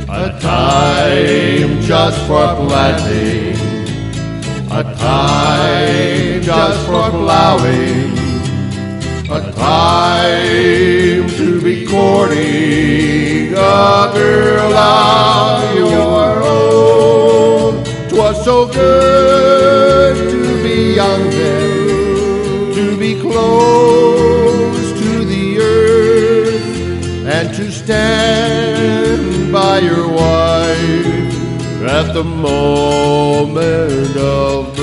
A time just for planting, a time just for plowing, a time to be courting a girl of your own. 'Twas so good to be young then, to be close to the earth, and to stand by your wife at the moment of